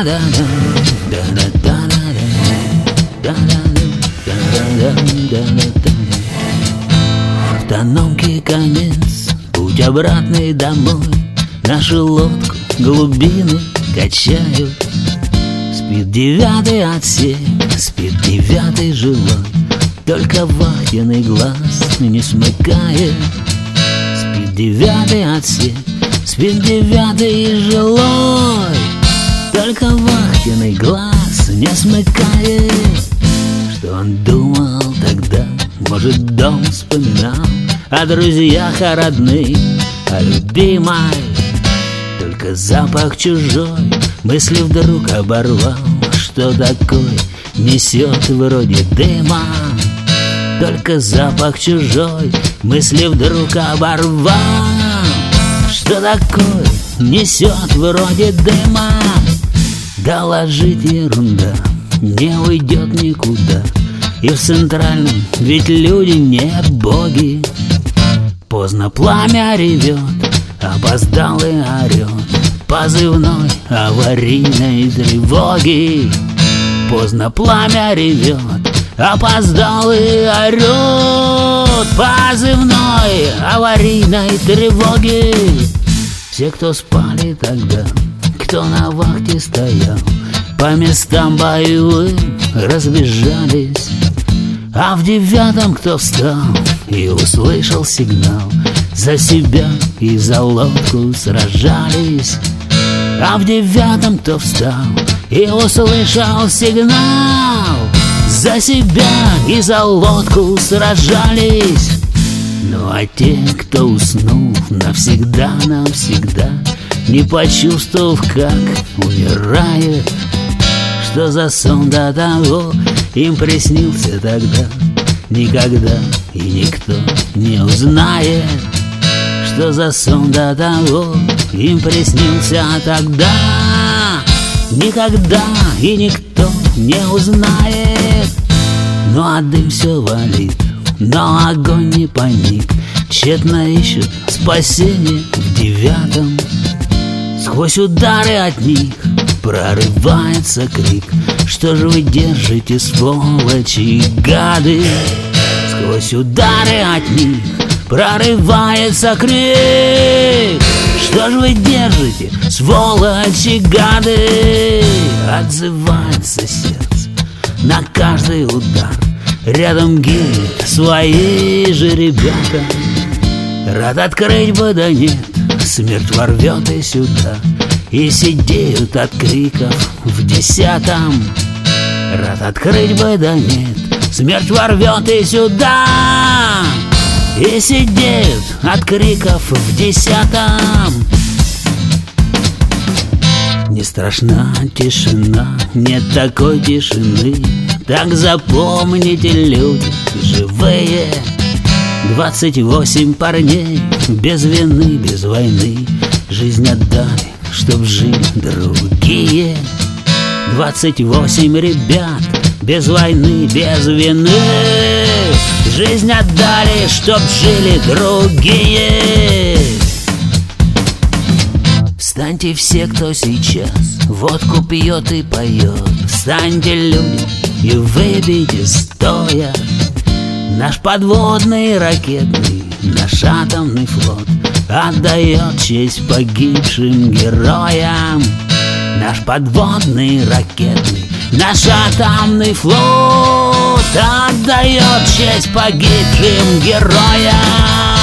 Автономки конец, путь обратный домой. Нашу лодку глубины качают. Спит 9-й отсек, спит 9-й жилой, только вахтенный глаз не смыкает. Спит 9-й отсек, спит 9-й жилой, только вахтенный глаз не смыкает. Что он думал тогда, может, дом вспоминал, о друзьях, о родных, о любимой. Только запах чужой мысли вдруг оборвал. Что такое несет вроде дыма? Только запах чужой мысли вдруг оборвал. Что такое несет вроде дыма? Да ложит ерунда, не уйдет никуда. И в центральном ведь люди не боги. Поздно пламя ревет, опоздал и орет позывной аварийной тревоги. Поздно пламя ревет, опоздал и орет позывной аварийной тревоги. Все, кто спали тогда, кто на вахте стоял, по местам боевым разбежались. А в 9-м кто встал и услышал сигнал, за себя и за лодку сражались. А в 9-м кто встал и услышал сигнал, за себя и за лодку сражались. Ну а те, кто уснул навсегда, навсегда, не почувствовав, как умирает, что за сон до того им приснился тогда, никогда и никто не узнает. Что за сон до того им приснился тогда, никогда и никто не узнает. Ну а дым все валит, но огонь не паник, тщетно ищут спасение в 9-м. Сквозь удары от них прорывается крик: что же вы держите, сволочи и гады? Сквозь удары от них прорывается крик: что же вы держите, сволочи и гады? Отзывается сердце на каждый удар, рядом гибнут свои же ребята. Рад открыть бы, да нет, смерть ворвет и сюда, и сидеют от криков в 10-м. Рад открыть бы, да нет, смерть ворвет и сюда, и сидеют от криков в 10-м. Не страшна тишина, нет такой тишины. Так запомните, люди живые, 28 парней без вины, без войны, жизнь отдали, чтоб жили другие. 28 ребят без войны, без вины, жизнь отдали, чтоб жили другие. Встаньте все, кто сейчас водку пьет и поет. Встаньте, люди, и выпейте стоя. Наш подводный ракетный, наш атомный флот отдает честь погибшим героям. Наш подводный ракетный, наш атомный флот отдает честь погибшим героям.